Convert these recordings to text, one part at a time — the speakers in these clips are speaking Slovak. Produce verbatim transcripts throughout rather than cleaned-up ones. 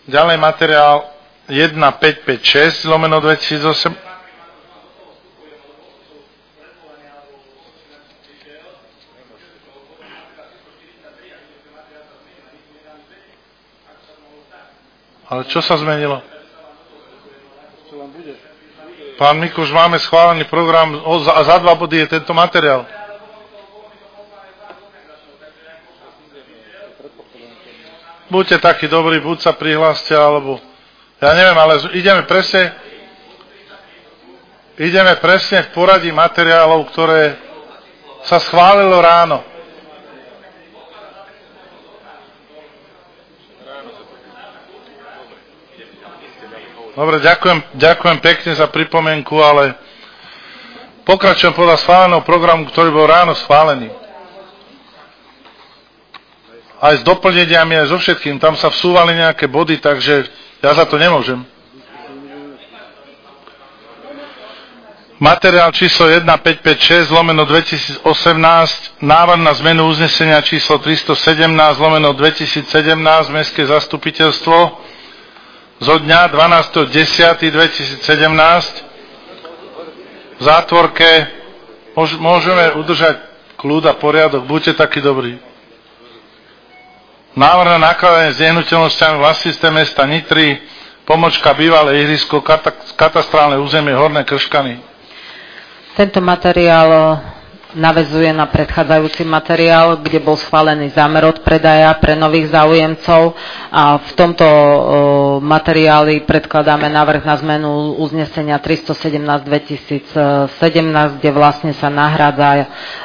Ďalej materiál jeden päť päť šesť lomeno dvetisícosem. Ale čo sa zmenilo? Pán Mikuš, máme schválený program a za dva body je tento materiál. Buďte takí dobrí, buď sa prihláste, alebo... Ja neviem, ale ideme presne... Ideme presne v poradí materiálov, ktoré sa schválilo ráno. Dobre, ďakujem, ďakujem pekne za pripomienku, ale pokračujem podľa schváleného programu, ktorý bol ráno schválený. Aj s doplneniami, aj so všetkým. Tam sa vsúvali nejaké body, takže ja za to nemôžem. Materiál číslo jeden päť päť šesť lomeno dvetisícosemnásť, návrh na zmenu uznesenia číslo tristosedemnásť lomeno dvetisícsedemnásť, Mestské zastupiteľstvo zo dňa dvanásteho októbra dvetisícsedemnásť. V zátvorke môžeme udržať kľud a poriadok, buďte takí dobrí. Návrh na nakladanie s nehnuteľnosťami v vlastníctve mesta Nitry, pomočka bývalé ihrisko, katastrálne územie Horné Krškany. Tento materiál naväzuje na predchádzajúci materiál, kde bol schválený zámer odpredaja pre nových záujemcov a v tomto materiáli predkladáme návrh na zmenu uznesenia tristosedemnásť dvetisícsedemnásť, kde vlastne sa nahrádza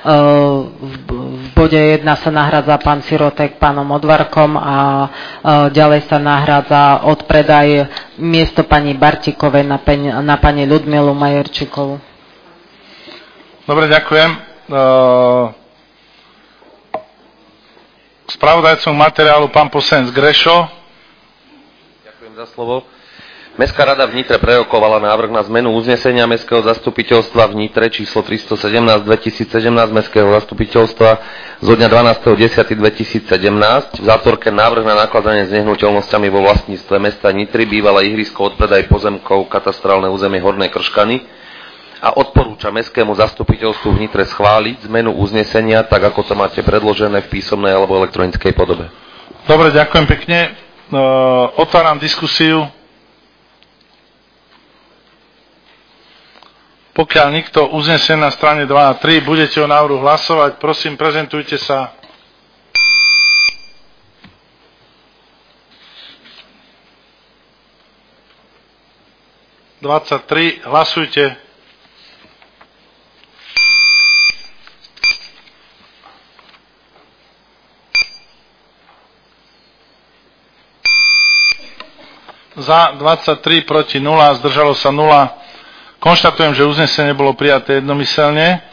v bode jedna sa nahrádza pán Sirotek pánom Odvarkom a ďalej sa nahrádza odpredaj miesto pani Bartikovej na, peň, na pani Ľudmilu Majerčíkovú. Dobre, ďakujem. Spravodajcom materiálu pán poslanec Grešo. Ďakujem za slovo. Mestská rada v Nitre prerokovala návrh na zmenu uznesenia Mestského zastupiteľstva v Nitre číslo tristosedemnásť dvetisícsedemnásť Mestského zastupiteľstva zo dňa dvanásteho októbra dvetisícsedemnásť. V zátvorke návrh na nakladanie s nehnuteľnosťami vo vlastníctve mesta Nitry, bývalé ihrisko, odpredaj pozemkov, katastrálne územie Horné Krškany, a odporúča Mestskému zastupiteľstvu v Nitre schváliť zmenu uznesenia, tak ako to máte predložené v písomnej alebo elektronickej podobe. Dobre, ďakujem pekne. Otváram diskusiu. Pokiaľ nikto uznesenie na strane dva a tri, budete o návrhu hlasovať, prosím, prezentujte sa. dvadsaťtri, hlasujte. Za dvadsaťtri, proti nula, zdržalo sa nula. Konštatujem, že uznesenie bolo prijaté jednomyselne.